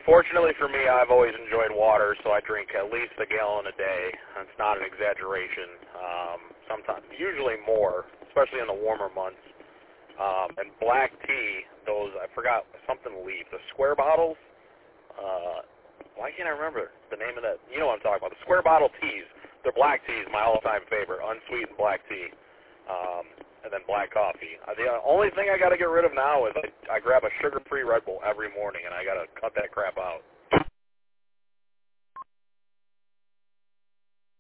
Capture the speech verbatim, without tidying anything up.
Fortunately for me, I've always enjoyed water, so I drink at least a gallon a day. It's not an exaggeration. Um, sometimes, usually more, especially in the warmer months. Um, and black tea, those, I forgot, something leaf, the square bottles. Uh, why can't I remember the name of that? You know what I'm talking about. The square bottle teas. They're black teas, my all-time favorite, unsweetened black tea. Um, and then black coffee. Uh, the only thing I got to get rid of now is I, I grab a sugar-free Red Bull every morning, and I got to cut that crap out.